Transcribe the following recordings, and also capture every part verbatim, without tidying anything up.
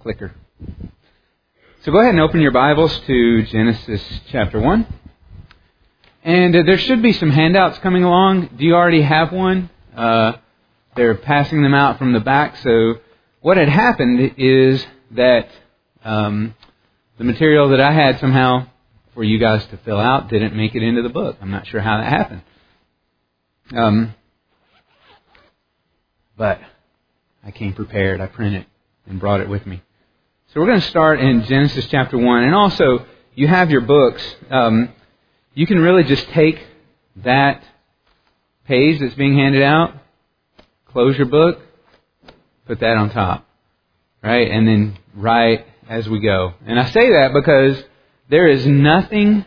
clicker. So go ahead and open your Bibles to Genesis chapter one. And uh, there should be some handouts coming along. Do you already have one? Uh, they're passing them out from the back. So what had happened is that um, the material that I had somehow for you guys to fill out didn't make it into the book. I'm not sure how that happened. Um, but I came prepared. I printed and brought it with me. So we're going to start in Genesis chapter one. And also, you have your books. Um, you can really just take that page that's being handed out, close your book, put that on top, right? And then write as we go. And I say that because there is nothing,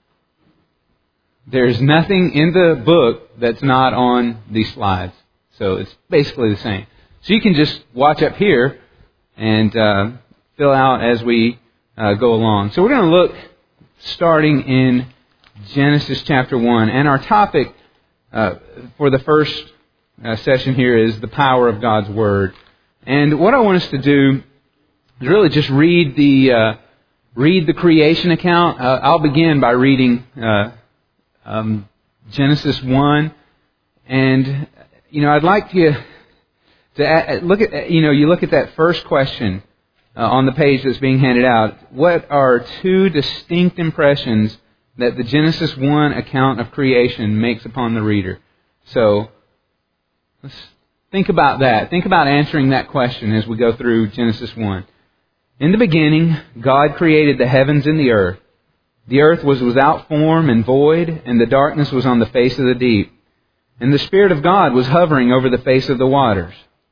there is nothing in the book that's not on these slides. So it's basically the same. So you can just watch up here and uh, fill out as we uh, go along. So we're going to look starting in Genesis chapter one. And our topic uh, for the first uh, session here is the power of God's Word. And what I want us to do is really just read the uh, read the creation account. Uh, I'll begin by reading uh, um, Genesis one. And, you know, I'd like you to look at, you know, you look at that first question uh, on the page that's being handed out. What are two distinct impressions that the Genesis one account of creation makes upon the reader? So let's think about that. Think about answering that question as we go through Genesis one. In the beginning, God created the heavens and the earth. The earth was without form and void, and the darkness was on the face of the deep. And the Spirit of God was hovering over the face of the waters.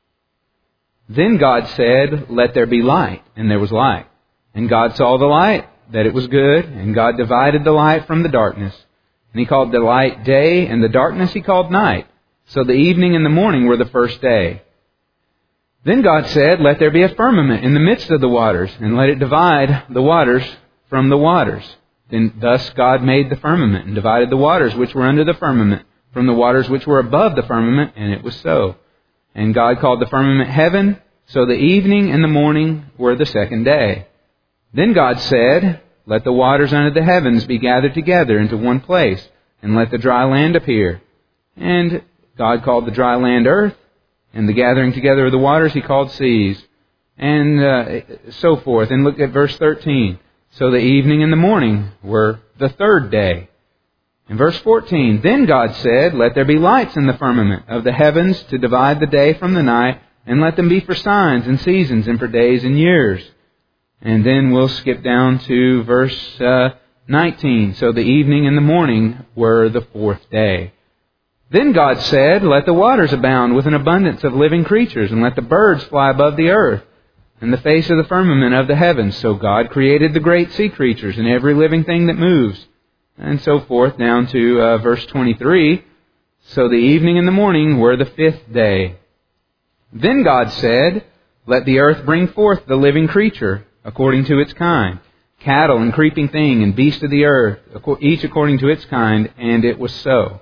Then God said, "Let there be light," and there was light. And God saw the light, that it was good, and God divided the light from the darkness. And He called the light day, and the darkness He called night. So the evening and the morning were the first day. Then God said, "Let there be a firmament in the midst of the waters, and let it divide the waters from the waters." Then thus God made the firmament, and divided the waters which were under the firmament from the waters which were above the firmament, and it was so. And God called the firmament heaven. So the evening and the morning were the second day. Then God said, "Let the waters under the heavens be gathered together into one place, and let the dry land appear." And God called the dry land earth, and the gathering together of the waters He called seas, and uh, so forth. And look at verse thirteen. So the evening and the morning were the third day. In verse fourteen, then God said, "Let there be lights in the firmament of the heavens to divide the day from the night, and let them be for signs and seasons and for days and years." And then we'll skip down to verse uh, nineteen. So the evening and the morning were the fourth day. Then God said, "Let the waters abound with an abundance of living creatures, and let the birds fly above the earth, and the face of the firmament of the heavens." So God created the great sea creatures and every living thing that moves, and so forth, down to uh, verse twenty-three. So the evening and the morning were the fifth day. Then God said, "Let the earth bring forth the living creature according to its kind, cattle and creeping thing and beast of the earth, each according to its kind." And it was so.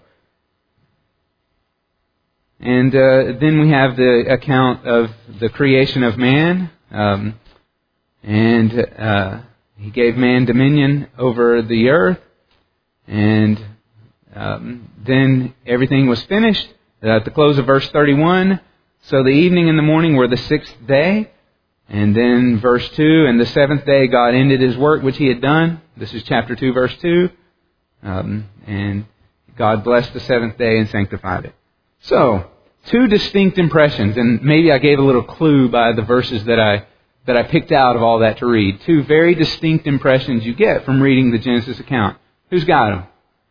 And uh, then we have the account of the creation of man. Um, and uh, He gave man dominion over the earth. And um, then everything was finished. At the close of verse thirty-one, so the evening and the morning were the sixth day. And then verse two, and the seventh day God ended His work which He had done. This is chapter two, verse two. Um, and God blessed the seventh day and sanctified it. So, two distinct impressions. And maybe I gave a little clue by the verses that I that I picked out of all that to read. Two very distinct impressions you get from reading the Genesis account. Who's got them?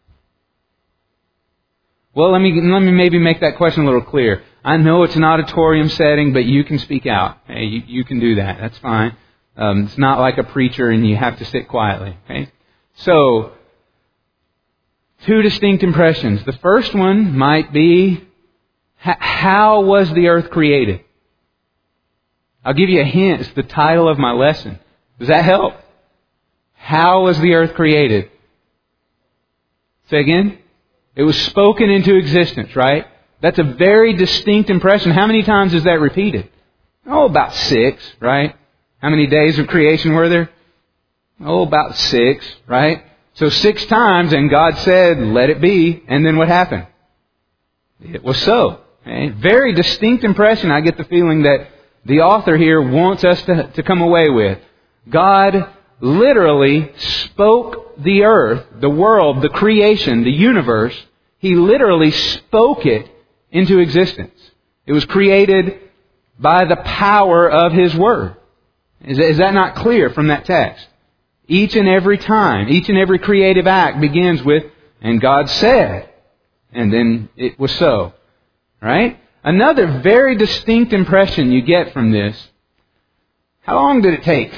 Well, let me let me maybe make that question a little clear. I know it's an auditorium setting, but you can speak out. Hey, you, you can do that. That's fine. Um, it's not like a preacher and you have to sit quietly. Okay? So, two distinct impressions. The first one might be, how was the earth created? I'll give you a hint. It's the title of my lesson. Does that help? How was the earth created? Say again? It was spoken into existence, right? That's a very distinct impression. How many times is that repeated? Oh, about six, right? How many days of creation were there? Oh, about six, right? So six times, and God said, let it be. And then what happened? It was so. Okay? Very distinct impression. I get the feeling that the author here wants us to, to come away with. God literally spoke the earth, the world, the creation, the universe. He literally spoke it into existence. It was created by the power of His Word. Is, is that not clear from that text? Each and every time, each and every creative act begins with, and God said, and then it was so. Right? Another very distinct impression you get from this, how long did it take?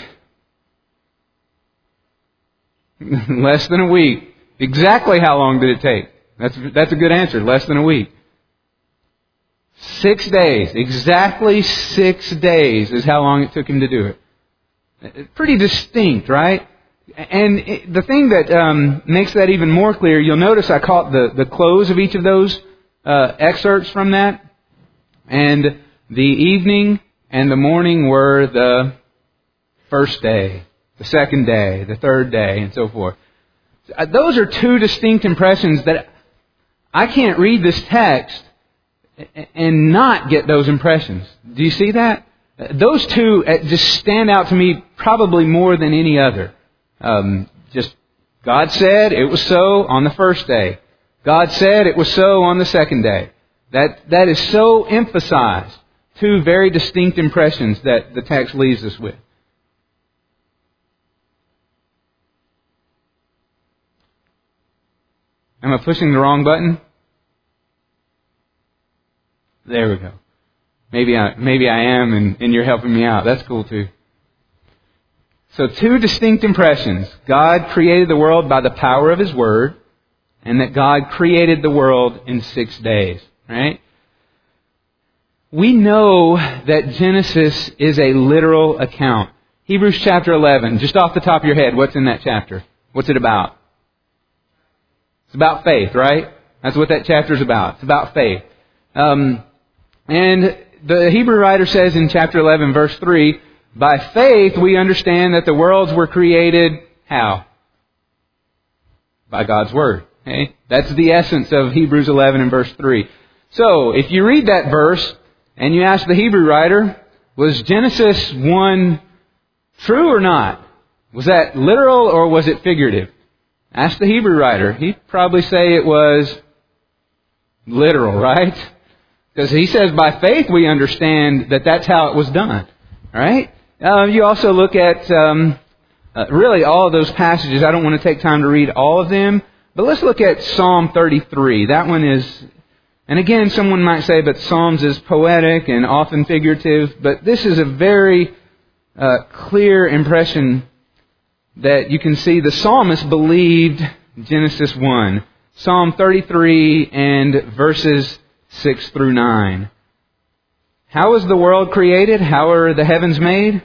Less than a week. Exactly how long did it take? That's, that's a good answer. Less than a week. Six days. Exactly six days is how long it took Him to do it. Pretty distinct, right? And it, the thing that um, makes that even more clear, you'll notice I caught the, the close of each of those uh, excerpts from that. And the evening and the morning were the first day, the second day, the third day, and so forth. Those are two distinct impressions that I can't read this text and not get those impressions. Do you see that? Those two just stand out to me probably more than any other. Um, just God said it was so on the first day. God said it was so on the second day. That that is so emphasized. Two very distinct impressions that the text leaves us with. Am I pushing the wrong button? There we go. Maybe I maybe I am, and, and you're helping me out. That's cool too. So two distinct impressions. God created the world by the power of His Word, and that God created the world in six days. Right? We know that Genesis is a literal account. Hebrews chapter eleven, just off the top of your head, what's in that chapter? What's it about? It's about faith, right? That's what that chapter is about. It's about faith. Um, and the Hebrew writer says in chapter eleven, verse three, by faith we understand that the worlds were created, how? By God's Word. Okay? That's the essence of Hebrews eleven and verse three. So, if you read that verse, and you ask the Hebrew writer, was Genesis one true or not? Was that literal or was it figurative? Ask the Hebrew writer. He'd probably say it was literal, right? Because he says by faith we understand that that's how it was done. Right? Uh, you also look at um, uh, really all of those passages. I don't want to take time to read all of them. But let's look at Psalm thirty-three. That one is... And again, someone might say that Psalms is poetic and often figurative, but this is a very uh, clear impression that you can see the psalmist believed Genesis one. Psalm thirty-three and verses six through nine. How was the world created? How are the heavens made?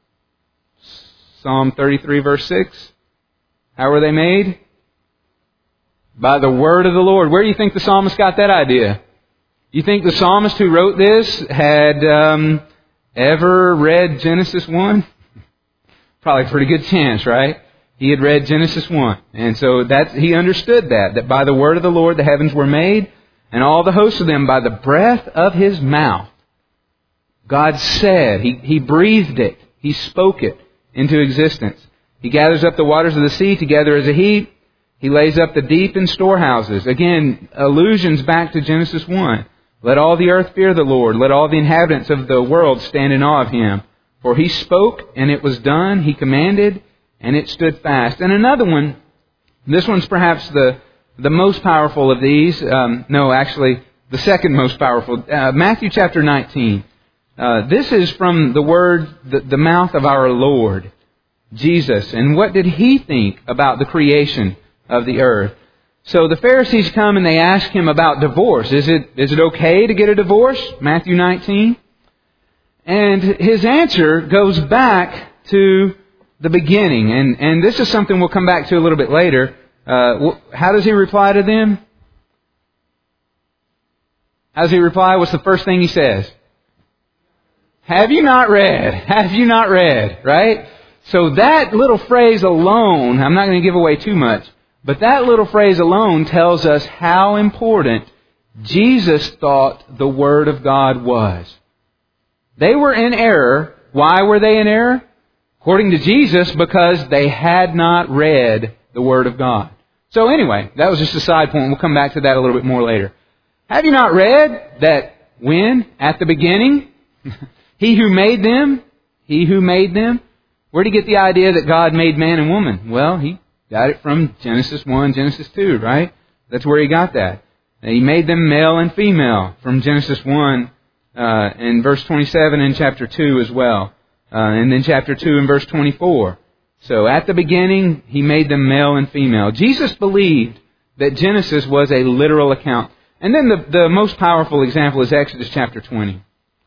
Psalm thirty-three verse six. How were they made? By the word of the Lord. Where do you think the psalmist got that idea? You think the psalmist who wrote this had um, ever read Genesis one? Probably a pretty good chance, right? He had read Genesis one. And so that he understood that, that by the word of the Lord the heavens were made, and all the hosts of them by the breath of His mouth. God said, He, he breathed it, He spoke it into existence. He gathers up the waters of the sea together as a heap. He lays up the deep in storehouses. Again, allusions back to Genesis one. Let all the earth fear the Lord. Let all the inhabitants of the world stand in awe of Him. For He spoke, and it was done. He commanded, and it stood fast. And another one, this one's perhaps the, the most powerful of these. Um, no, actually, the second most powerful. Uh, Matthew chapter nineteen. Uh, this is from the word, the, the mouth of our Lord, Jesus. And what did He think about the creation of the earth? So the Pharisees come and they ask Him about divorce. Is it is it okay to get a divorce? Matthew nineteen. And His answer goes back to the beginning. And, and this is something we'll come back to a little bit later. Uh, how does He reply to them? How does He reply? What's the first thing He says? Have you not read? Have you not read? Right? So that little phrase alone, I'm not going to give away too much, but that little phrase alone tells us how important Jesus thought the Word of God was. They were in error. Why were they in error? According to Jesus, because they had not read the Word of God. So anyway, that was just a side point. We'll come back to that a little bit more later. Have you not read that when, at the beginning, He who made them, He who made them, where did He get the idea that God made man and woman? Well, He got it from Genesis one, Genesis two, right? That's where He got that. He made them male and female from Genesis one uh, and verse twenty-seven in chapter two as well. Uh, and then chapter two and verse twenty-four. So at the beginning, He made them male and female. Jesus believed that Genesis was a literal account. And then the, the most powerful example is Exodus chapter twenty.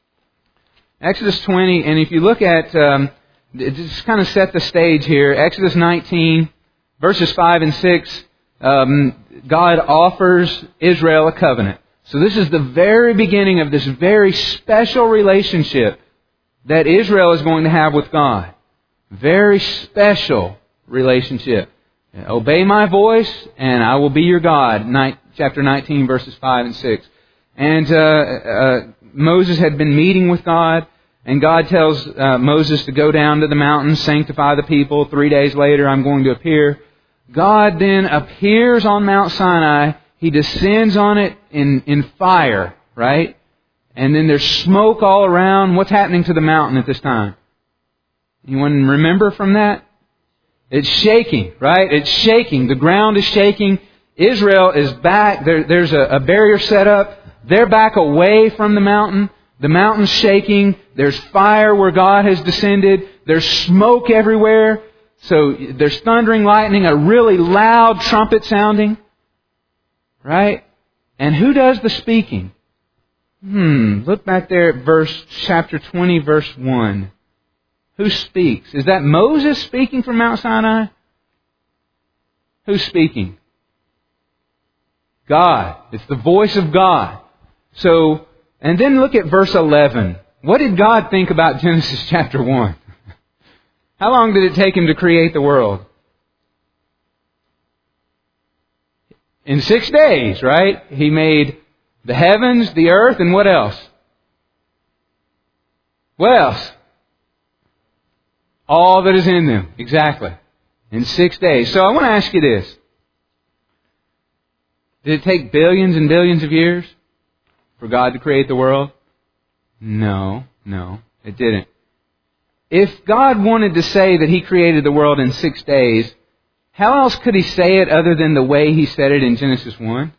Exodus twenty, and if you look at, um, just kind of set the stage here, Exodus nineteen, verses five and six, um, God offers Israel a covenant. So this is the very beginning of this very special relationship that Israel is going to have with God. Very special relationship. Obey my voice and I will be your God. Chapter nineteen, verses five and six. And uh, uh, Moses had been meeting with God, and God tells uh, Moses to go down to the mountain, sanctify the people. Three days later, I'm going to appear. God then appears on Mount Sinai. He descends on it in, in fire, right? And then there's smoke all around. What's happening to the mountain at this time? Anyone remember from that? It's shaking, right? It's shaking. The ground is shaking. Israel is back. There, there's a, a barrier set up. They're back away from the mountain. The mountain's shaking. There's fire where God has descended. There's smoke everywhere. So there's thundering, lightning, a really loud trumpet sounding. Right? And who does the speaking? Hmm. Look back there at verse, chapter twenty, verse one. Who speaks? Is that Moses speaking from Mount Sinai? Who's speaking? God. It's the voice of God. So, and then look at verse eleven. What did God think about Genesis chapter one? How long did it take Him to create the world? In six days, right? He made the heavens, the earth, and what else? What else? All that is in them. Exactly. In six days. So I want to ask you this. Did it take billions and billions of years for God to create the world? No, no, it didn't. If God wanted to say that He created the world in six days, how else could He say it other than the way He said it in Genesis one?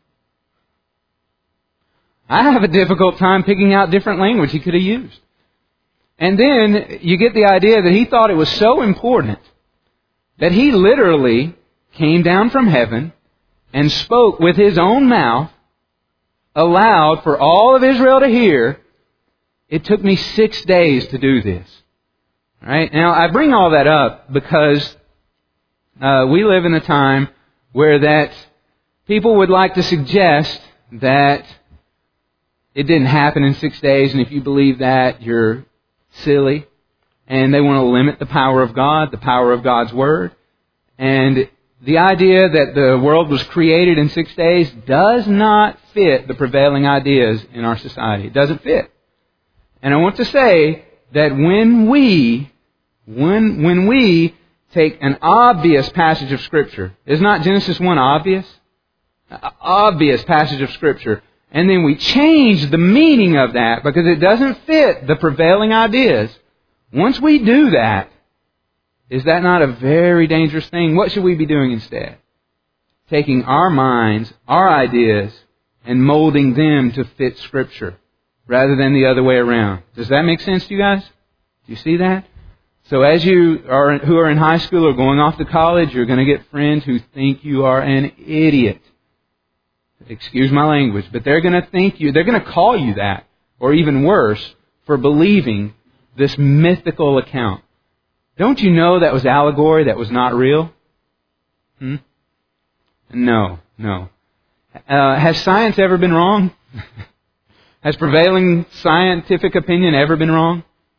I have a difficult time picking out different language He could have used. And then you get the idea that He thought it was so important that He literally came down from heaven and spoke with His own mouth aloud for all of Israel to hear. It took me six days to do this. All right? Now, I bring all that up because uh, we live in a time where that people would like to suggest that it didn't happen in six days, and if you believe that, you're silly. And they want to limit the power of God, the power of God's Word. And the idea that the world was created in six days does not fit the prevailing ideas in our society. It doesn't fit. And I want to say that when we, when, when we take an obvious passage of Scripture, is not Genesis one obvious? An obvious passage of Scripture. And then we change the meaning of that because it doesn't fit the prevailing ideas. Once we do that, is that not a very dangerous thing? What should we be doing instead? Taking our minds, our ideas, and molding them to fit Scripture rather than the other way around. Does that make sense to you guys? Do you see that? So as you are who are in high school or going off to college, you're going to get friends who think you are an idiot. Excuse my language, but they're going to think you, they're going to call you that, or even worse, for believing this mythical account. Don't you know that was allegory, that was not real? Hmm? No, no. Uh, has science ever been wrong? Has prevailing scientific opinion ever been wrong?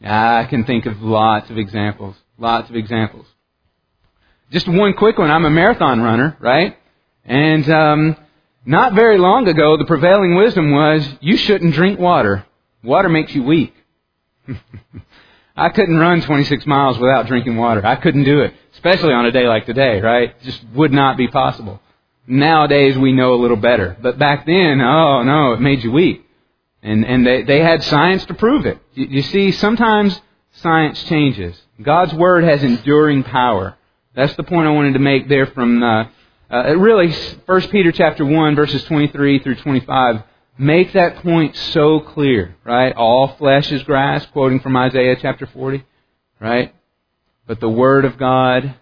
I can think of lots of examples. Lots of examples. Just one quick one. I'm a marathon runner, right? And um, not very long ago, the prevailing wisdom was you shouldn't drink water. Water makes you weak. I couldn't run twenty-six miles without drinking water. I couldn't do it, especially on a day like today, right? It just would not be possible. Nowadays, we know a little better. But back then, oh no, it made you weak. And and they, they had science to prove it. You, you see, sometimes science changes. God's Word has enduring power. That's the point I wanted to make there from, uh, uh, really, First Peter chapter one, verses twenty-three through twenty-five, make that point so clear, right? All flesh is grass, quoting from Isaiah chapter forty, right? But the Word of God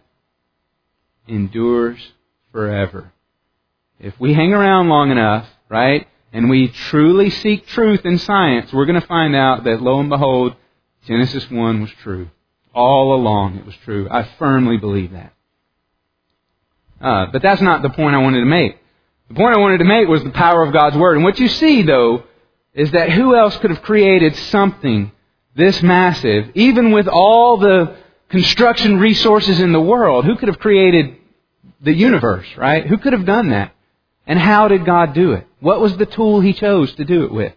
endures forever. If we hang around long enough, right, and we truly seek truth in science, we're going to find out that, lo and behold, Genesis one was true. All along it was true. I firmly believe that. Uh, but that's not the point I wanted to make. The point I wanted to make was the power of God's Word. And what you see, though, is that who else could have created something this massive, even with all the construction resources in the world? Who could have created the universe, right? Who could have done that? And how did God do it? What was the tool He chose to do it with?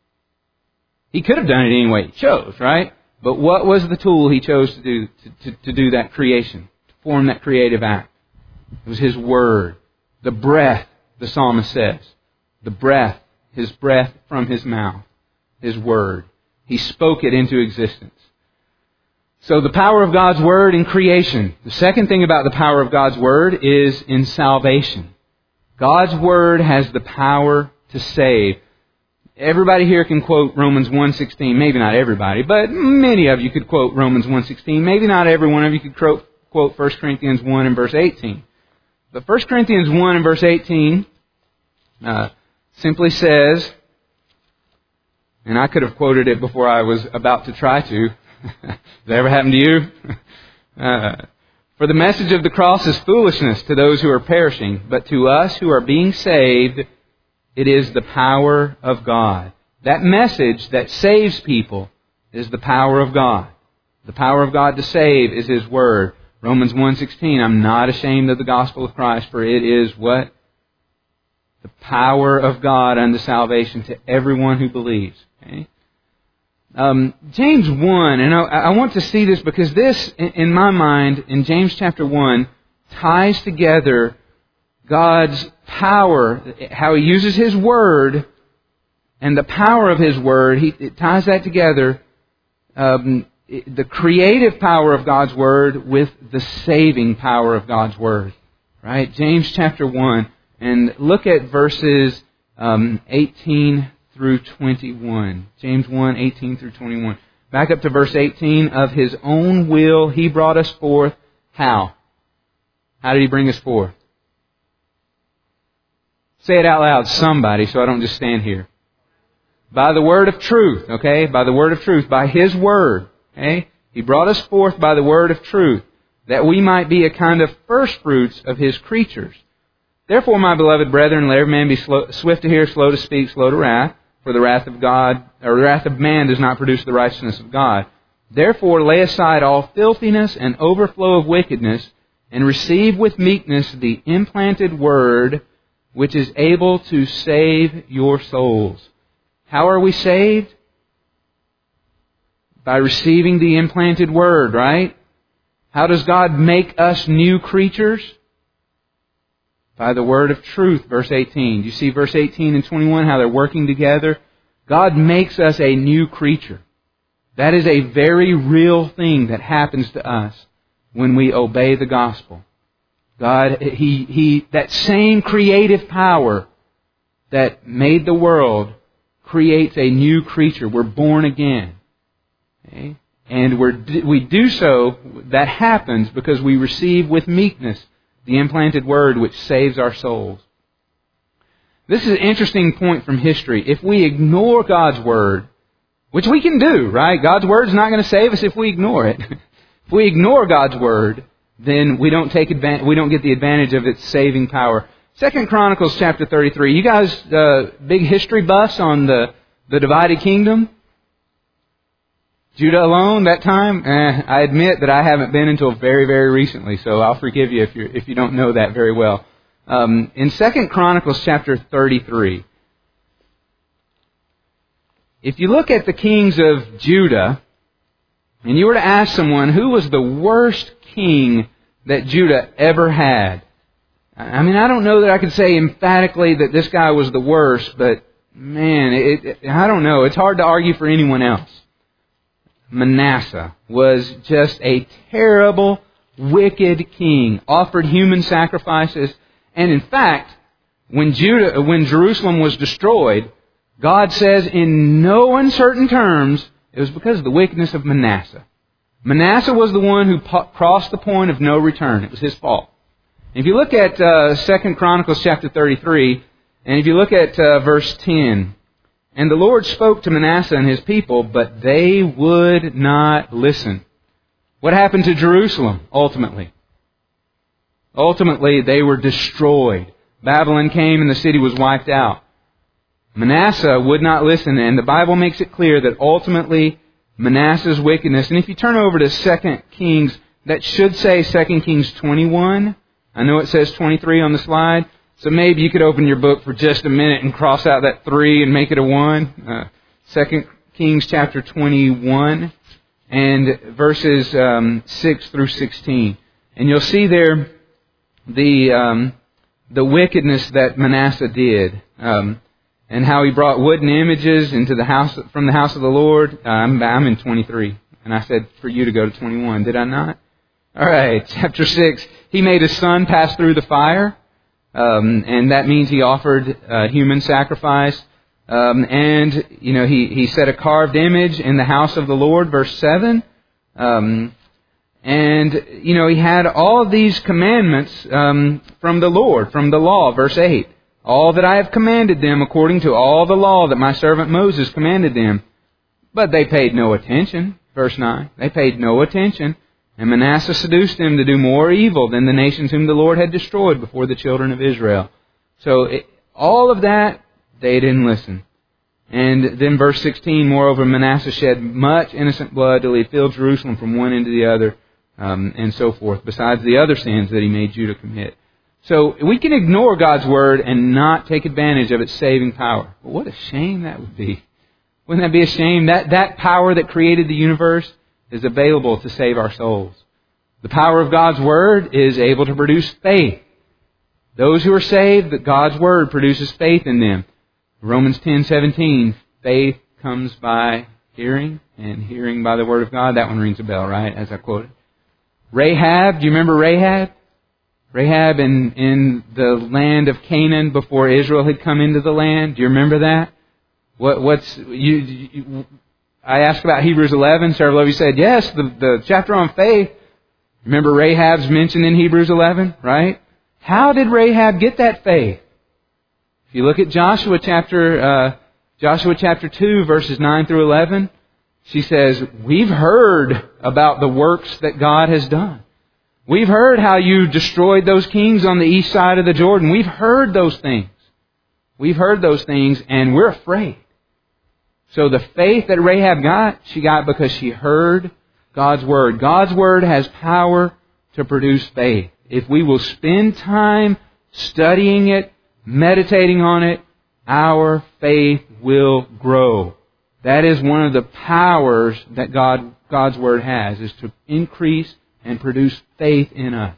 He could have done it any way He chose, right? But what was the tool He chose to do to, to, to do that creation, to form that creative act? It was His Word. The breath, the psalmist says. The breath, His breath from His mouth. His Word. He spoke it into existence. So the power of God's Word in creation. The second thing about the power of God's Word is in salvation. God's Word has the power to save. Everybody here can quote Romans one sixteen. Maybe not everybody, but many of you could quote Romans one sixteen. Maybe not every one of you could quote First Corinthians one and verse eighteen. But First Corinthians one and verse eighteen uh, simply says, and I could have quoted it before I was about to try to. Has that ever happened to you? uh, For the message of the cross is foolishness to those who are perishing, but to us who are being saved, it is the power of God. That message that saves people is the power of God. The power of God to save is His Word. Romans one sixteen, I'm not ashamed of the gospel of Christ, for it is what? The power of God unto salvation to everyone who believes. Okay? Um, James one, and I, I want to see this because this, in, in my mind, in James chapter one, ties together God's power, how He uses His Word, and the power of His Word. He it ties that together, um, it, the creative power of God's Word with the saving power of God's Word. Right? James chapter one, and look at verses um, eighteen through twenty-one. James one, eighteen through twenty-one. Back up to verse eighteen. Of His own will He brought us forth. How? How did He bring us forth? Say it out loud, somebody, so I don't just stand here. By the word of truth, okay? By the word of truth. By His Word, okay? He brought us forth by the word of truth, that we might be a kind of first fruits of His creatures. Therefore, my beloved brethren, let every man be slow, swift to hear, slow to speak, slow to wrath. For the wrath of God, or the wrath of man does not produce the righteousness of God. Therefore, lay aside all filthiness and overflow of wickedness, and receive with meekness the implanted Word, which is able to save your souls. How are we saved? By receiving the implanted Word, right? How does God make us new creatures? By the word of truth, verse eighteen. Do you see verse eighteen and twenty-one, how they're working together? God makes us a new creature. That is a very real thing that happens to us when we obey the gospel. God, He, He, that same creative power that made the world creates a new creature. We're born again. Okay? And we're, we do so, that happens because we receive with meekness the implanted Word which saves our souls. This is an interesting point from history. If we ignore God's Word, which we can do, right? God's Word is not going to save us if we ignore it. If we ignore God's Word, then we don't take advantage, we don't get the advantage of its saving power. Second Chronicles chapter thirty-three. You guys, uh, big history buffs on the, the divided kingdom? Judah alone that time? Eh, I admit that I haven't been until very, very recently, so I'll forgive you if you if you don't know that very well. Um, in Second Chronicles chapter thirty-three, if you look at the kings of Judah, and you were to ask someone who was the worst king that Judah ever had, I mean, I don't know that I could say emphatically that this guy was the worst, but man, it, it, I don't know. It's hard to argue for anyone else. Manasseh was just a terrible, wicked king, offered human sacrifices, and in fact, when Judah, when Jerusalem was destroyed, God says in no uncertain terms, it was because of the wickedness of Manasseh. Manasseh was the one who po- crossed the point of no return. It was his fault. If you look at uh, Second Chronicles chapter thirty-three, and if you look at uh, verse ten, and the Lord spoke to Manasseh and his people, but they would not listen. What happened to Jerusalem ultimately? Ultimately, they were destroyed. Babylon came and the city was wiped out. Manasseh would not listen, and the Bible makes it clear that ultimately Manasseh's wickedness, and if you turn over to Second Kings, that should say Second Kings twenty-one. I know it says twenty-three on the slide. So maybe you could open your book for just a minute and cross out that three and make it a one. Uh, Second Kings chapter twenty-one and verses um, six through sixteen, and you'll see there the um, the wickedness that Manasseh did, um, and how he brought wooden images into the house from the house of the Lord. Uh, I'm, I'm in twenty-three, and I said for you to go to twenty-one. Did I not? All right, chapter six. He made his son pass through the fire. Um, and that means he offered uh, human sacrifice. Um, and, you know, he, he set a carved image in the house of the Lord, verse seven. Um, and, you know, he had all of these commandments um, from the Lord, from the law, verse eight. All that I have commanded them according to all the law that my servant Moses commanded them. But they paid no attention, verse nine. They paid no attention. And Manasseh seduced them to do more evil than the nations whom the Lord had destroyed before the children of Israel. So it, all of that, they didn't listen. And then verse sixteen, moreover, Manasseh shed much innocent blood till he filled Jerusalem from one end to the other, um, and so forth, besides the other sins that he made Judah commit. So we can ignore God's Word and not take advantage of its saving power. But what a shame that would be. Wouldn't that be a shame? That, that power that created the universe is available to save our souls. The power of God's Word is able to produce faith. Those who are saved, that God's Word produces faith in them. Romans ten seventeen, faith comes by hearing, and hearing by the Word of God. That one rings a bell, right, as I quoted. Rahab, do you remember Rahab? Rahab in, in the land of Canaan before Israel had come into the land. Do you remember that? What, what's you, you I asked about Hebrews eleven. Several of you said, yes, the, the chapter on faith. Remember Rahab's mentioned in Hebrews eleven, right? How did Rahab get that faith? If you look at Joshua chapter uh, Joshua chapter two, verses nine through eleven, she says, we've heard about the works that God has done. We've heard how you destroyed those kings on the east side of the Jordan. We've heard those things. We've heard those things, and we're afraid. So the faith that Rahab got, she got because she heard God's Word. God's Word has power to produce faith. If we will spend time studying it, meditating on it, our faith will grow. That is one of the powers that God, God's Word has, is to increase and produce faith in us.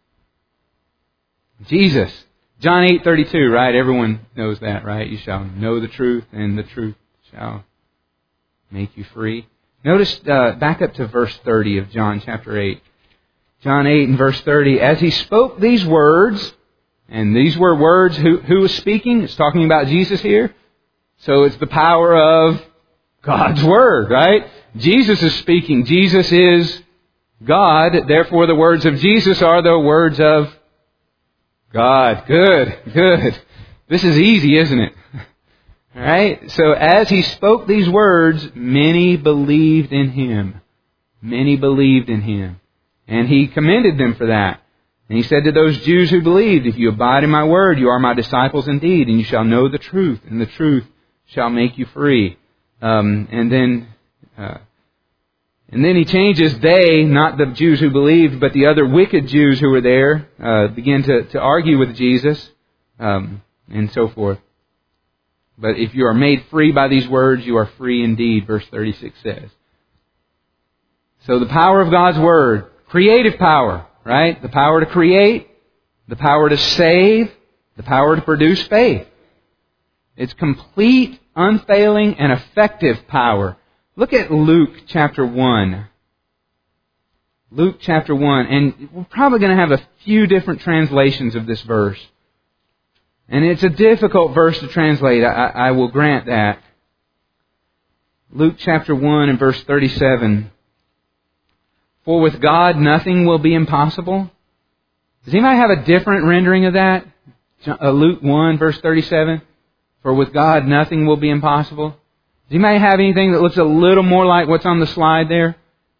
Jesus, John eight thirty-two, right? Everyone knows that, right? You shall know the truth, and the truth shall make you free. Notice, uh, back up to verse thirty of John chapter eight. John eight and verse thirty. As he spoke these words, and these were words, who, who was speaking? It's talking about Jesus here. So it's the power of God's Word, right? Jesus is speaking. Jesus is God. Therefore, the words of Jesus are the words of God. Good, good. This is easy, isn't it? All right. So as he spoke these words, many believed in him. Many believed in him. And he commended them for that. And he said to those Jews who believed, if you abide in my word, you are my disciples indeed, and you shall know the truth, and the truth shall make you free. Um, and then uh, And then he changes, they, not the Jews who believed, but the other wicked Jews who were there, uh, begin to, to argue with Jesus, um, and so forth. But if you are made free by these words, you are free indeed, verse thirty-six says. So the power of God's Word, creative power, right? The power to create, the power to save, the power to produce faith. It's complete, unfailing, and effective power. Look at Luke chapter one. Luke chapter one. And we're probably going to have a few different translations of this verse. And it's a difficult verse to translate. I, I will grant that. Luke chapter one and verse thirty-seven. For with God nothing will be impossible. Does anybody have a different rendering of that? Luke one verse thirty-seven. For with God nothing will be impossible. Does anybody have anything that looks a little more like what's on the slide there?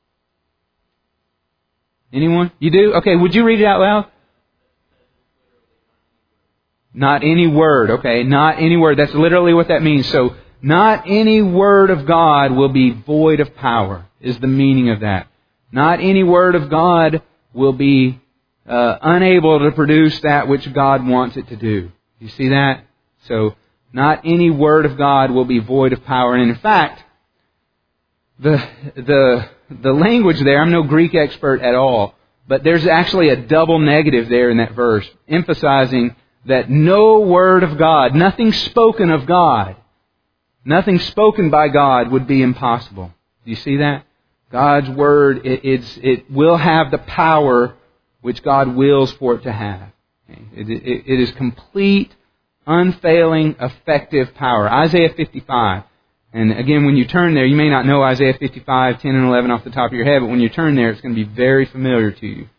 Anyone? You do? Okay, would you read it out loud? Not any word. Okay, not any word. That's literally what that means. So, not any word of God will be void of power, is the meaning of that. Not any word of God will be uh, unable to produce that which God wants it to do. You see that? So, not any word of God will be void of power. And in fact, the the the language there, I'm no Greek expert at all, but there's actually a double negative there in that verse, emphasizing that no word of God, nothing spoken of God, nothing spoken by God would be impossible. Do you see that? God's Word, it, it's, it will have the power which God wills for it to have. It, it, it is complete, unfailing, effective power. Isaiah fifty-five. And again, when you turn there, you may not know Isaiah fifty-five, ten and eleven off the top of your head, but when you turn there, it's going to be very familiar to you.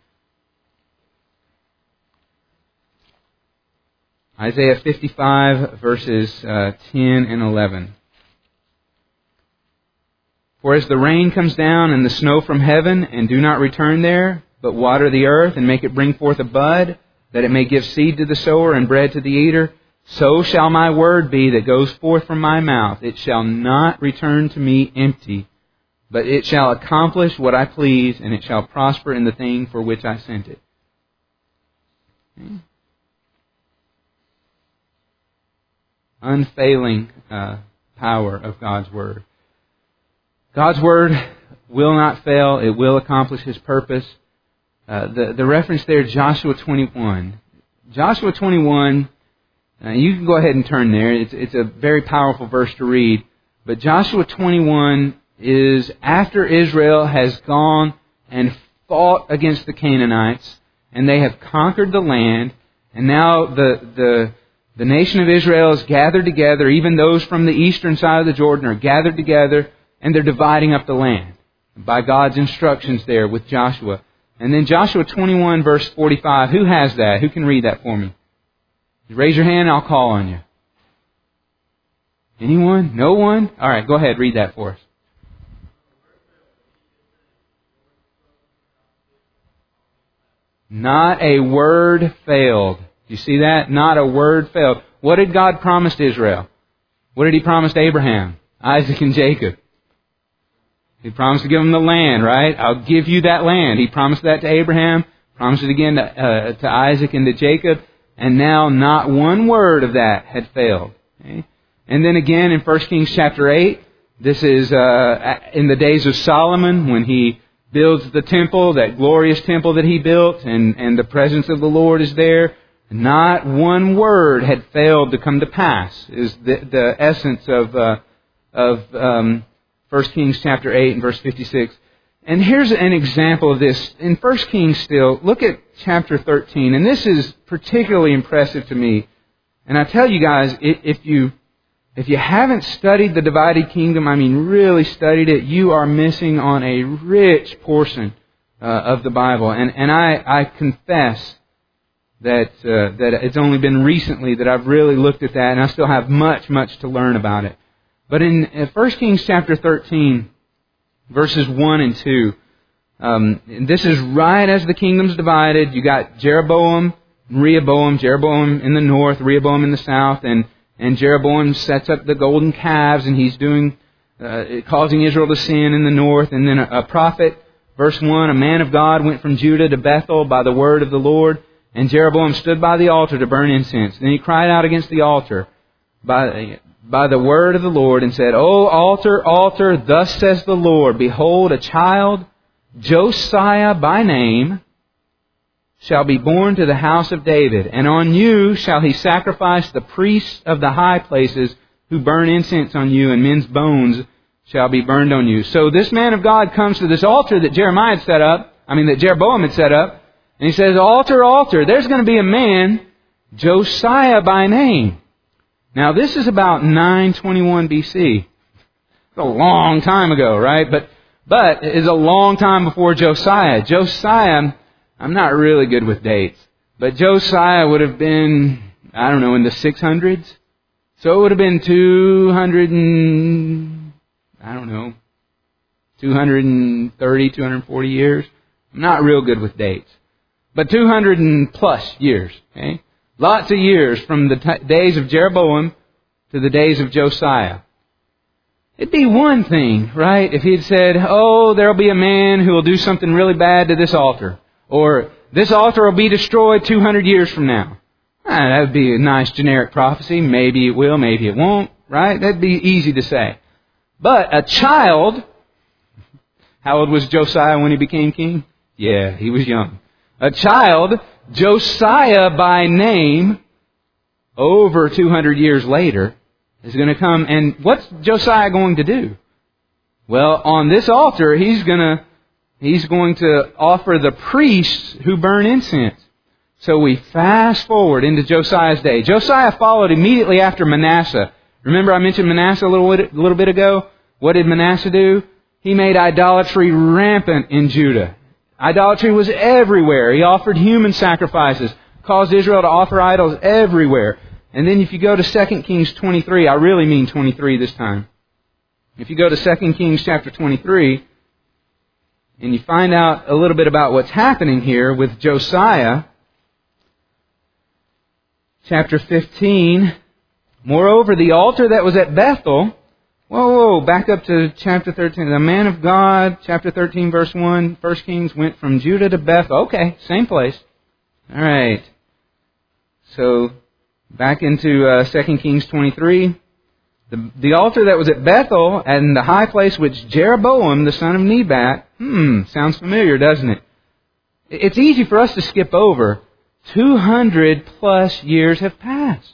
Isaiah fifty-five, verses uh, ten and eleven. For as the rain comes down and the snow from heaven, and do not return there, but water the earth and make it bring forth a bud, that it may give seed to the sower and bread to the eater, so shall my word be that goes forth from my mouth. It shall not return to me empty, but it shall accomplish what I please, and it shall prosper in the thing for which I sent it. Okay. Unfailing uh, power of God's Word. God's Word will not fail. It will accomplish His purpose. Uh, the, the reference there, Joshua twenty-one. Joshua twenty-one, uh, you can go ahead and turn there. It's, it's a very powerful verse to read. But Joshua twenty-one is after Israel has gone and fought against the Canaanites, and they have conquered the land, and now the the The nation of Israel is gathered together. Even those from the eastern side of the Jordan are gathered together, and they're dividing up the land by God's instructions there with Joshua. And then Joshua twenty-one, verse forty-five. Who has that? Who can read that for me? Raise your hand, I'll call on you. Anyone? No one? All right, go ahead, read that for us. Not a word failed. You see that? Not a word failed. What did God promise to Israel? What did He promise to Abraham, Isaac, and Jacob? He promised to give them the land, right? I'll give you that land. He promised that to Abraham, promised it again to, uh, to Isaac and to Jacob, and now not one word of that had failed. Okay? And then again in First Kings chapter eight, this is uh, in the days of Solomon when he builds the temple, that glorious temple that he built, and, and the presence of the Lord is there. Not one word had failed to come to pass, is the, the essence of uh, of um, First Kings chapter eight and verse fifty-six. And here's an example of this. In First Kings still, look at chapter thirteen. And this is particularly impressive to me. And I tell you guys, if you if you haven't studied the divided kingdom, I mean really studied it, you are missing on a rich portion uh, of the Bible. And, and I, I confess that uh, that it's only been recently that I've really looked at that, and I still have much, much to learn about it. But in, in First Kings chapter thirteen, verses one and two, um, and this is right as the kingdom's divided. You got Jeroboam, Rehoboam, Jeroboam in the north, Rehoboam in the south, and, and Jeroboam sets up the golden calves, and he's doing uh, causing Israel to sin in the north. And then a, a prophet, verse one, a man of God went from Judah to Bethel by the word of the Lord, and Jeroboam stood by the altar to burn incense. Then he cried out against the altar by, by the word of the Lord and said, O altar, altar, thus says the Lord, behold, a child, Josiah by name, shall be born to the house of David, and on you shall he sacrifice the priests of the high places who burn incense on you, and men's bones shall be burned on you. So this man of God comes to this altar that Jeremiah had set up, I mean that Jeroboam had set up, and he says, altar, altar, there's going to be a man, Josiah by name. Now this is about nine twenty-one B C. It's a long time ago, right? But but it's a long time before Josiah. Josiah, I'm not really good with dates, but Josiah would have been, I don't know, in the six hundreds. So it would have been two hundred and, I don't know, two hundred thirty, two hundred forty years. I'm not real good with dates. But two hundred and plus years, okay? Lots of years from the t- days of Jeroboam to the days of Josiah. It'd be one thing, right, if he had said, oh, there'll be a man who will do something really bad to this altar. Or, this altar will be destroyed two hundred years from now. Ah, that would be a nice generic prophecy. Maybe it will, maybe it won't, right? That'd be easy to say. But a child, how old was Josiah when he became king? Yeah, he was young. A child, Josiah by name, over two hundred years later, is going to come. And what's Josiah going to do? Well, on this altar, he's going to he's going to offer the priests who burn incense. So we fast forward into Josiah's day. Josiah followed immediately after Manasseh. Remember I mentioned Manasseh a little bit, a little bit ago? What did Manasseh do? He made idolatry rampant in Judah. Idolatry was everywhere. He offered human sacrifices, caused Israel to offer idols everywhere. And then if you go to Second Kings twenty-three, I really mean twenty-three this time. If you go to Second Kings chapter twenty-three, and you find out a little bit about what's happening here with Josiah, chapter fifteen, moreover, the altar that was at Bethel, whoa, whoa, back up to chapter thirteen. The man of God, chapter thirteen, verse one, First Kings went from Judah to Bethel. Okay, same place. All right. So, back into uh, Second Kings twenty-three. The, the altar that was at Bethel and the high place which Jeroboam, the son of Nebat, hmm, sounds familiar, doesn't it? It's easy for us to skip over. two hundred plus years have passed.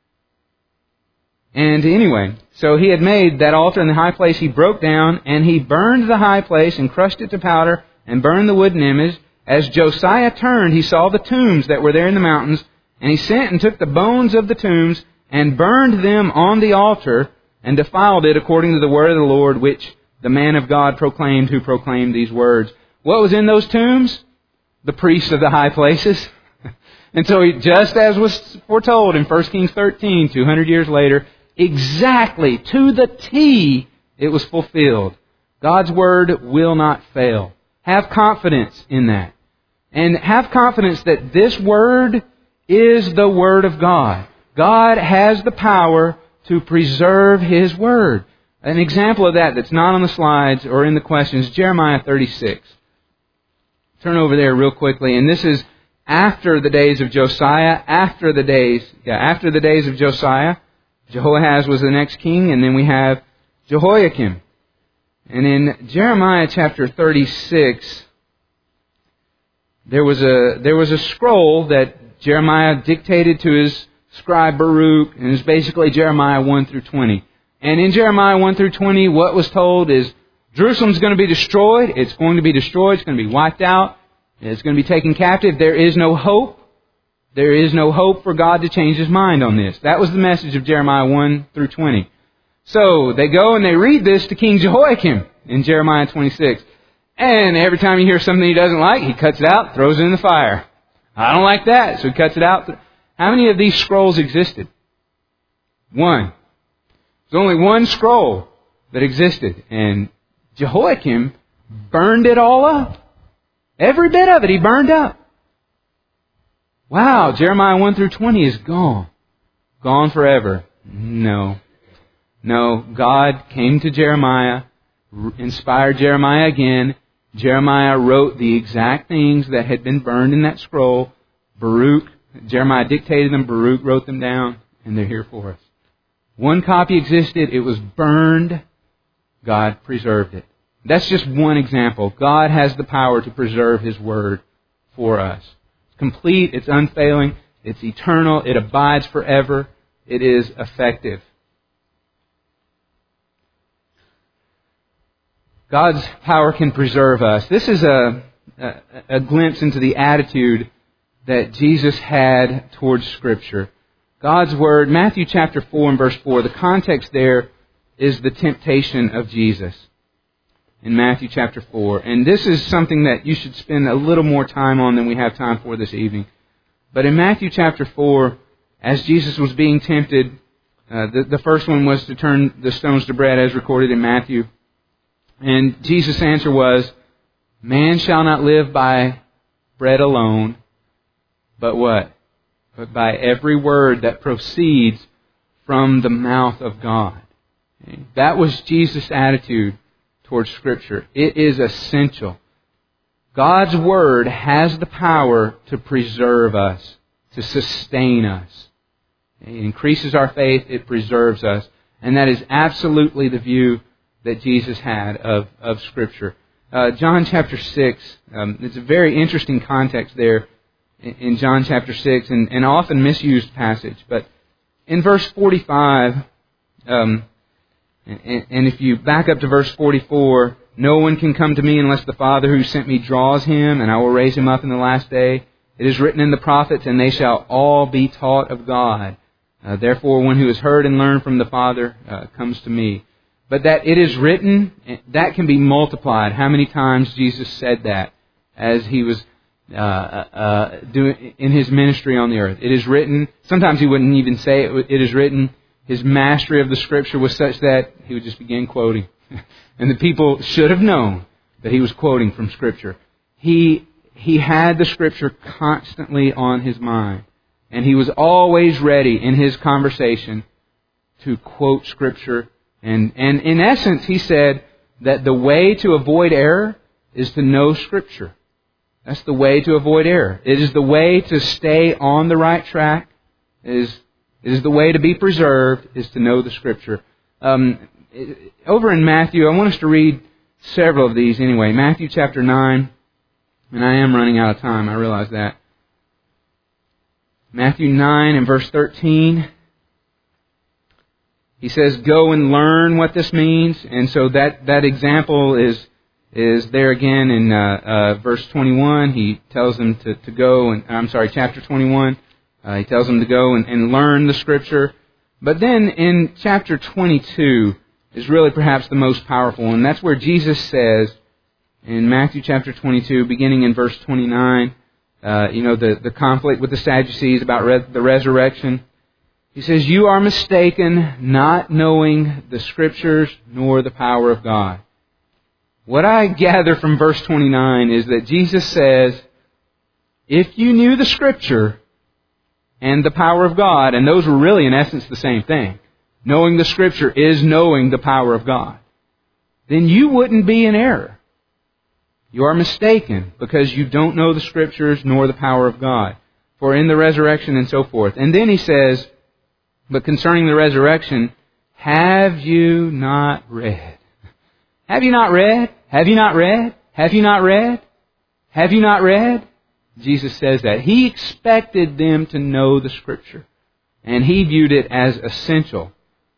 And anyway, so he had made that altar in the high place. He broke down and he burned the high place and crushed it to powder and burned the wooden image. As Josiah turned, he saw the tombs that were there in the mountains, and he sent and took the bones of the tombs and burned them on the altar and defiled it according to the word of the Lord, which the man of God proclaimed, who proclaimed these words. What was in those tombs? The priests of the high places. And so he, just as was foretold in First Kings thirteen, two hundred years later, exactly to the T, it was fulfilled. God's word will not fail. Have confidence in that. And have confidence that this word is the word of God. God has the power to preserve His word. An example of that that's not on the slides or in the questions, Jeremiah thirty-six. Turn over there real quickly. And this is after the days of Josiah, after the days, yeah, after the days of Josiah. Jehoahaz was the next king, and then we have Jehoiakim. And in Jeremiah chapter thirty-six, there was a there was a scroll that Jeremiah dictated to his scribe Baruch, and it's basically Jeremiah one through twenty. And in Jeremiah one through twenty, what was told is Jerusalem's going to be destroyed. It's going to be destroyed. It's going to be wiped out. It's going to be taken captive. There is no hope. There is no hope for God to change His mind on this. That was the message of Jeremiah one through twenty. So they go and they read this to King Jehoiakim in Jeremiah twenty-six. And every time he hears something he doesn't like, he cuts it out, throws it in the fire. I don't like that, so he cuts it out. How many of these scrolls existed? One. There's only one scroll that existed. And Jehoiakim burned it all up. Every bit of it he burned up. Wow, Jeremiah one through twenty is gone. Gone forever. No. No, God came to Jeremiah, inspired Jeremiah again. Jeremiah wrote the exact things that had been burned in that scroll. Baruch, Jeremiah dictated them, Baruch wrote them down, and they're here for us. One copy existed, it was burned, God preserved it. That's just one example. God has the power to preserve His Word for us. It's complete, it's unfailing, it's eternal, it abides forever, it is effective. God's power can preserve us. This is a, a, a glimpse into the attitude that Jesus had towards Scripture. God's Word, Matthew chapter four and verse four, the context there is the temptation of Jesus in Matthew chapter four. And this is something that you should spend a little more time on than we have time for this evening. But in Matthew chapter four, as Jesus was being tempted, uh, the, the first one was to turn the stones to bread as recorded in Matthew. And Jesus' answer was, man shall not live by bread alone, but what? But by every word that proceeds from the mouth of God. Okay? That was Jesus' attitude towards Scripture. It is essential. God's Word has the power to preserve us, to sustain us. It increases our faith, it preserves us. And that is absolutely the view that Jesus had of, of Scripture. Uh, John chapter six, um, it's a very interesting context there in, in John chapter six, and an often misused passage. But in verse forty-five, um, and, and if you back up to verse forty-four, no one can come to me unless the Father who sent me draws him, and I will raise him up in the last day. It is written in the prophets, and they shall all be taught of God. Uh, therefore, one who has heard and learned from the Father uh, comes to me. But that it is written, that can be multiplied. How many times Jesus said that as He was uh, uh, doing in His ministry on the earth? It is written. Sometimes He wouldn't even say it. It is written. His mastery of the Scripture was such that He would just begin quoting. And the people should have known that He was quoting from Scripture. He, he had the Scripture constantly on His mind. And He was always ready in His conversation to quote Scripture. And, and in essence, He said that the way to avoid error is to know Scripture. That's the way to avoid error. It is the way to stay on the right track. It is, it is the way to be preserved, is to know the Scripture. Um, over in Matthew, I want us to read several of these anyway. Matthew chapter nine, and I am running out of time, I realize that. Matthew nine and verse thirteen. He says, go and learn what this means. And so that, that example is is there again in uh, uh, verse twenty-one. He tells them to, to go, and I'm sorry, chapter twenty-one. Uh, he tells them to go and, and learn the Scripture. But then in chapter twenty-two is really perhaps the most powerful one. That's where Jesus says in Matthew chapter twenty-two, beginning in verse twenty-nine, uh, you know, the, the conflict with the Sadducees about re- the resurrection. He says, you are mistaken, not knowing the Scriptures nor the power of God. What I gather from verse twenty-nine is that Jesus says, if you knew the Scripture and the power of God, and those were really in essence the same thing, knowing the Scripture is knowing the power of God, then you wouldn't be in error. You are mistaken because you don't know the Scriptures nor the power of God. For in the resurrection and so forth. And then He says, but concerning the resurrection, have you not read? Have you not read? Have you not read? Have you not read? Have you not read? Jesus says that. He expected them to know the Scripture. And He viewed it as essential.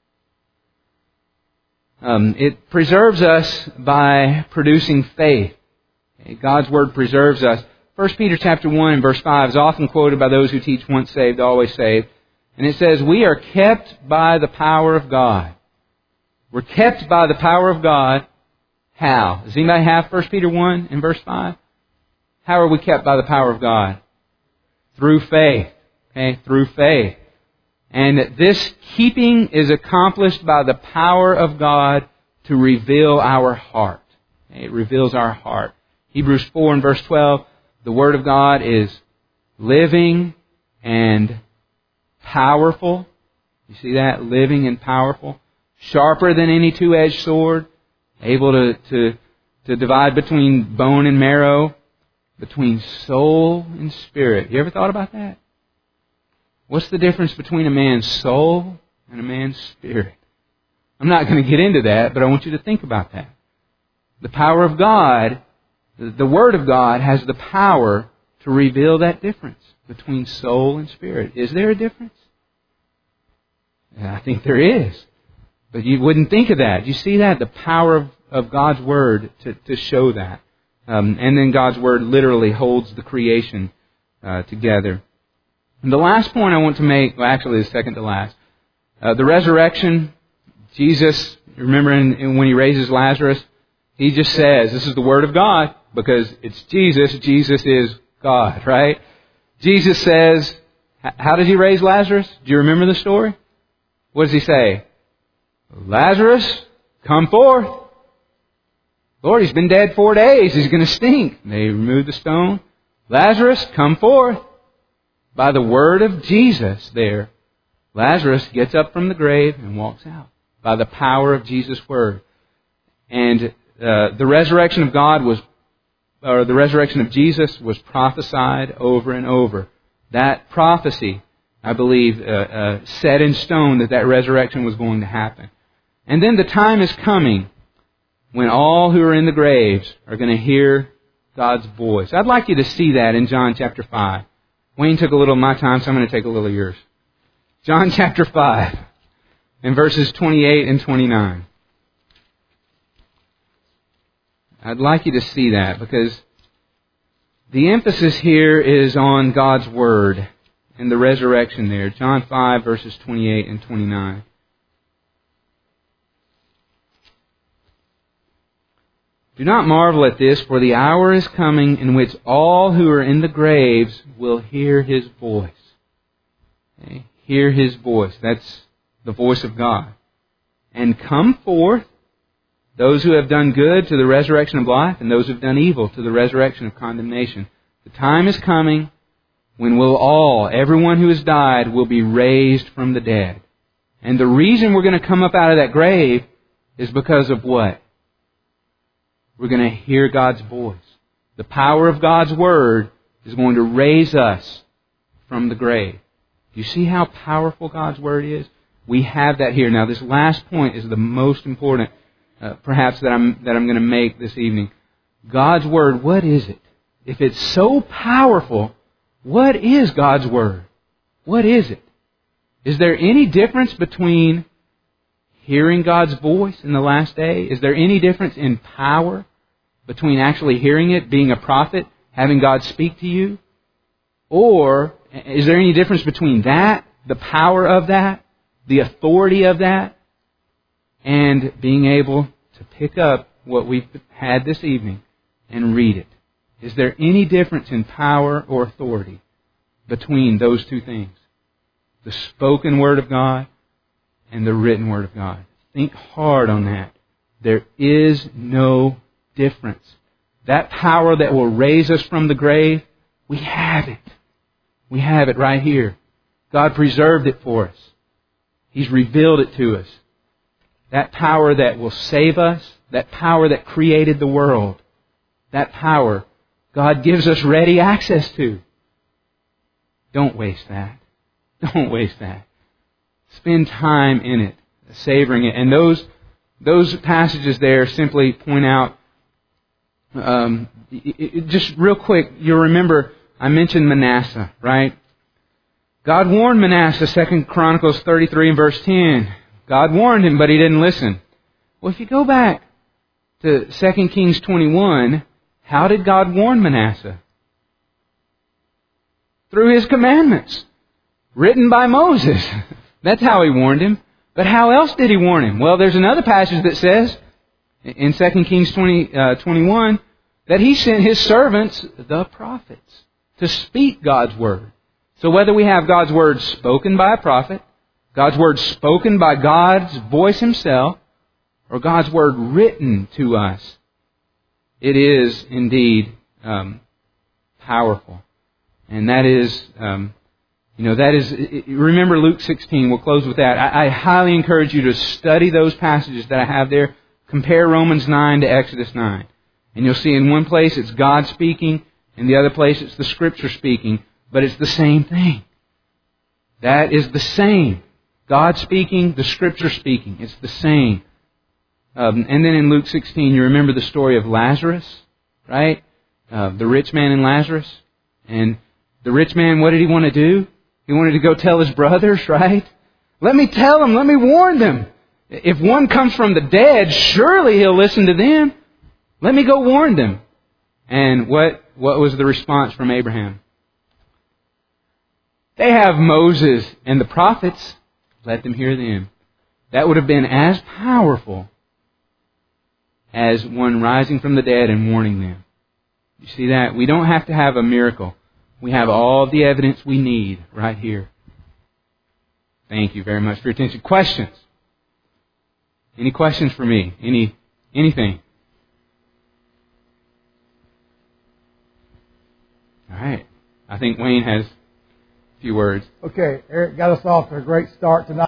Um, it preserves us by producing faith. God's Word preserves us. First Peter chapter one and verse five is often quoted by those who teach once saved, always saved. And it says, we are kept by the power of God. We're kept by the power of God. How? Does anybody have First Peter one and verse five? How are we kept by the power of God? Through faith. Okay, through faith. And this keeping is accomplished by the power of God to reveal our heart. Okay, it reveals our heart. Hebrews four and verse twelve, the Word of God is living and powerful. You see that? Living and powerful. sharper than any two-edged sword, able to, to, to divide between bone and marrow, between soul and spirit. You ever thought about that? What's the difference between a man's soul and a man's spirit? I'm not going to get into that, but I want you to think about that. The power of God, the Word of God, has the power to reveal that difference between soul and spirit. Is there a difference? I think there is. But you wouldn't think of that. You see that? The power of, of God's Word to, to show that. Um, and then God's Word literally holds the creation uh, together. And the last point I want to make, well actually the second to last, uh, the resurrection, Jesus, remember in, in when He raises Lazarus, He just says, this is the Word of God, because it's Jesus, Jesus is God, right? Jesus says, how did He raise Lazarus? Do you remember the story? What does He say? Lazarus, come forth. Lord, he's been dead four days. He's going to stink. They remove the stone. Lazarus, come forth. By the word of Jesus there, Lazarus gets up from the grave and walks out. By the power of Jesus' word. And uh, the resurrection of God was, or the resurrection of Jesus was prophesied over and over. That prophecy, I believe, uh, uh, set in stone that that resurrection was going to happen. And then the time is coming when all who are in the graves are going to hear God's voice. I'd like you to see that in John chapter five. Wayne took a little of my time, so I'm going to take a little of yours. John chapter five, and verses twenty-eight and twenty-nine. I'd like you to see that because the emphasis here is on God's Word and the resurrection there. John five, verses twenty-eight and twenty-nine. Do not marvel at this, for the hour is coming in which all who are in the graves will hear His voice. Okay? Hear His voice. That's the voice of God. And come forth, those who have done good to the resurrection of life, and those who have done evil to the resurrection of condemnation. The time is coming when we'll all, everyone who has died, will be raised from the dead. And the reason we're going to come up out of that grave is because of what? We're going to hear God's voice. The power of God's Word is going to raise us from the grave. Do you see how powerful God's Word is? We have that here. Now, this last point is the most important, uh, perhaps, that I'm that I'm going to make this evening. God's Word, what is it? If it's so powerful, what is God's Word? What is it? Is there any difference between hearing God's voice in the last day? Is there any difference in power between actually hearing it, being a prophet, having God speak to you? Or is there any difference between that, the power of that, the authority of that, and being able to pick up what we've had this evening and read it? Is there any difference in power or authority between those two things? The spoken Word of God and the written Word of God. Think hard on that. There is no difference. That power that will raise us from the grave, we have it. We have it right here. God preserved it for us. He's revealed it to us. That power that will save us, that power that created the world, that power God gives us ready access to. Don't waste that. Don't waste that. Spend time in it, savoring it. And those those passages there simply point out, um, it, it, just real quick, you'll remember I mentioned Manasseh, right? God warned Manasseh, Second Chronicles thirty-three and verse ten. God warned him, but he didn't listen. Well, if you go back to Second Kings twenty-one, how did God warn Manasseh? Through His commandments, written by Moses. That's how He warned him. But how else did He warn him? Well, there's another passage that says, in Second Kings twenty, uh, twenty-one, that He sent His servants, the prophets, to speak God's Word. So whether we have God's Word spoken by a prophet, God's Word spoken by God's voice Himself, or God's Word written to us, it is indeed um, powerful. And that is, um, You know, that is, remember Luke sixteen, we'll close with that. I, I highly encourage you to study those passages that I have there. Compare Romans nine to Exodus nine. And you'll see in one place it's God speaking, in the other place it's the Scripture speaking, but it's the same thing. That is the same. God speaking, the Scripture speaking. It's the same. Um, and then in Luke sixteen, you remember the story of Lazarus, right? Uh, the rich man and Lazarus. And the rich man, what did he want to do? He wanted to go tell his brothers, right? Let me tell them, let me warn them. If one comes from the dead, surely he'll listen to them. Let me go warn them. And what, what was the response from Abraham? They have Moses and the prophets. Let them hear them. That would have been as powerful as one rising from the dead and warning them. You see that? We don't have to have a miracle. We have all the evidence we need right here. Thank you very much for your attention. Questions? Any questions for me? Any anything? All right. I think Wayne has a few words. Okay, Eric got us off to a great start tonight.